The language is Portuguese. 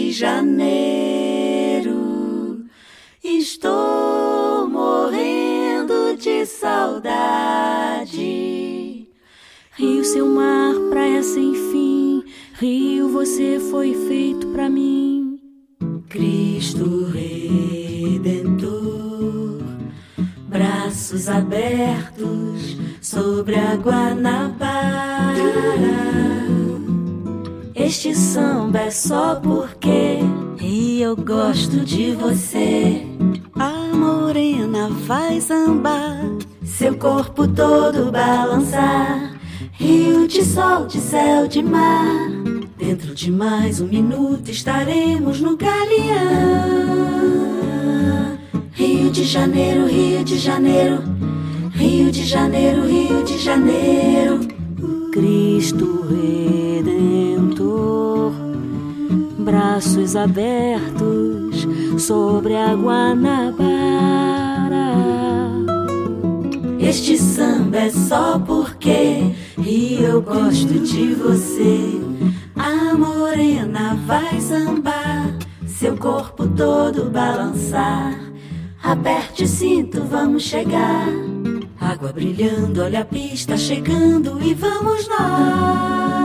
de Janeiro. Estou morrendo de saudade. Rio, seu mar, praia sem fim. Rio, você foi feito pra mim. Cristo Redentor, braços abertos sobre a Guanabara. Este samba é só porque eu gosto de você. A morena vai sambar, seu corpo todo balançar. Rio de sol, de céu, de mar. Dentro de mais um minuto estaremos no Galeão. Rio de Janeiro, Rio de Janeiro, Rio de Janeiro, Rio de Janeiro. Cristo Redentor, braços abertos sobre a Guanabara. Este samba é só porque eu gosto de você. A morena vai sambar, seu corpo todo balançar. Aperte o cinto, vamos chegar. Água brilhando, olha a pista chegando e vamos nós.